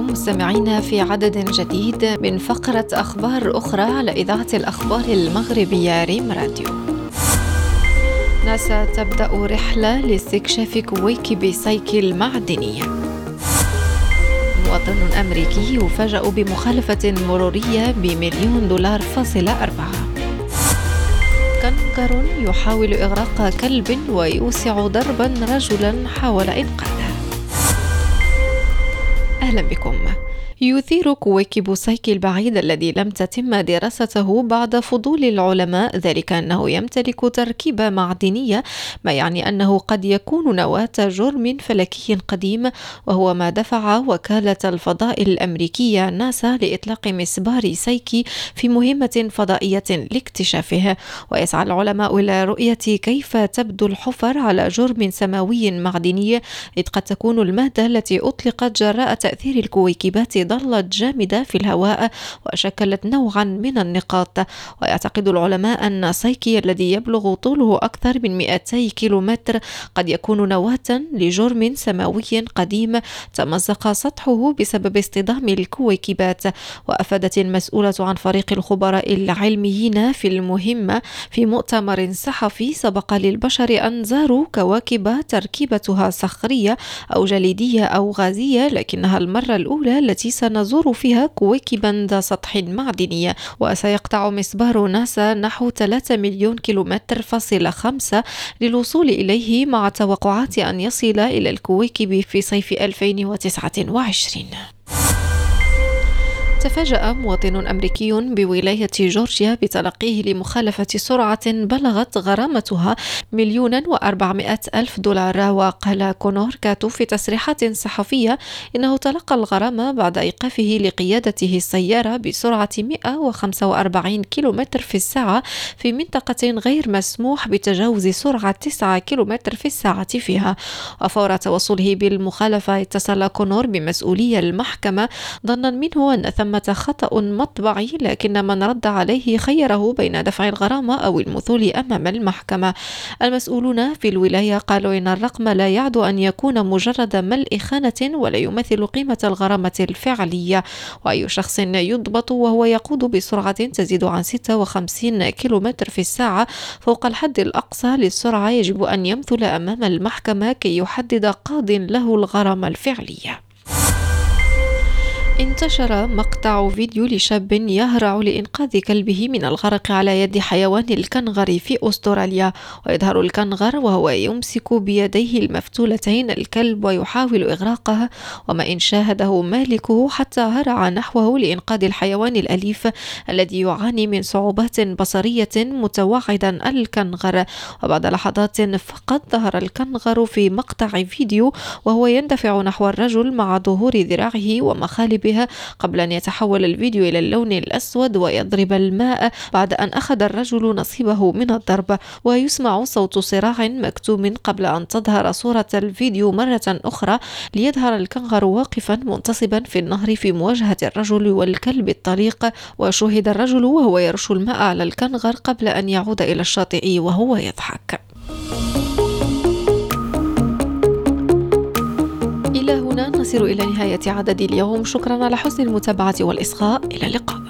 بكم مستمعينا في عدد جديد من فقرة أخبار أخرى على إذاعة الأخبار المغربية ريم راديو. ناسا تبدأ رحلة لاستكشاف كويكب سايكل معدنية. مواطن أمريكي يفاجأ بمخالفة مرورية $1,000,000.4. كنغر يحاول إغراق كلب ويوسع ضربا رجلا حاول إنقاذه. أهلا بكم. يثير كويكب سايكل البعيد الذي لم تتم دراسته بعد فضول العلماء ذلك أنه يمتلك تركيبة معدنية، ما يعني أنه قد يكون نواة جرم فلكي قديم، وهو ما دفع وكالة الفضاء الأمريكية ناسا لإطلاق مسبار سايكي في مهمة فضائية لاكتشافه. ويسعى العلماء إلى رؤية كيف تبدو الحفر على جرم سماوي معدني، إذ قد تكون المادة التي أطلقت جراء تأثير الكويكبات ظلت جامدة في الهواء وشكلت نوعا من النقاط. ويعتقد العلماء أن سايكي الذي يبلغ طوله أكثر من 200 كيلومتر قد يكون نواة لجرم سماوي قديم تمزق سطحه بسبب اصطدام الكويكبات. وأفادت المسؤولة عن فريق الخبراء العلميين في المهمة في مؤتمر صحفي سبق للبشر أن زاروا كواكب تركيبتها صخرية أو جليدية أو غازية، لكنها المرة الأولى التي سنزور فيها كويكبا ذا سطح معدني. وسيقطع مسبار ناسا نحو 3 مليون كيلومتر فاصلة 5 للوصول إليه، مع توقعات أن يصل إلى الكويكب في صيف 2029. تفاجأ مواطن أمريكي بولاية جورجيا بتلقيه لمخالفة سرعة بلغت غرامتها $1,400,000. وقال كونور كاتو في تصريحات صحفية إنه تلقى الغرامة بعد إيقافه لقيادته السيارة بسرعة 145 كيلومتر في الساعة في منطقة غير مسموح بتجاوز سرعة 9 كيلومتر في الساعة فيها. وفور توصله بالمخالفة اتصل كونور بمسؤولي المحكمة ظنا منه أن ثمة خطأ مطبعي، لكن من رد عليه خيره بين دفع الغرامة أو المثول أمام المحكمة. المسؤولون في الولاية قالوا إن الرقم لا يعد أن يكون مجرد ملء خانة ولا يمثل قيمة الغرامة الفعلية. وأي شخص يضبط وهو يقود بسرعة تزيد عن 56 كيلومتر في الساعة فوق الحد الأقصى للسرعة يجب أن يمثل أمام المحكمة كي يحدد قاض له الغرامة الفعلية. انتشر مقطع فيديو لشاب يهرع لإنقاذ كلبه من الغرق على يد حيوان الكنغر في أستراليا. ويظهر الكنغر وهو يمسك بيديه المفتولتين الكلب ويحاول إغراقه، وما إن شاهده مالكه حتى هرع نحوه لإنقاذ الحيوان الأليف الذي يعاني من صعوبات بصرية متوعدا الكنغر. وبعد لحظات فقط ظهر الكنغر في مقطع فيديو وهو يندفع نحو الرجل مع ظهور ذراعه ومخالبه قبل أن يتحول الفيديو إلى اللون الأسود ويضرب الماء بعد أن أخذ الرجل نصيبه من الضرب. ويسمع صوت صراع مكتوم قبل أن تظهر صورة الفيديو مرة أخرى ليظهر الكنغر واقفا منتصبا في النهر في مواجهة الرجل والكلب الطليق. وشوهد الرجل وهو يرش الماء على الكنغر قبل أن يعود إلى الشاطئ وهو يضحك. إلى هنا نصل إلى نهاية عدد اليوم. شكرا على حسن المتابعة والإصغاء. إلى اللقاء.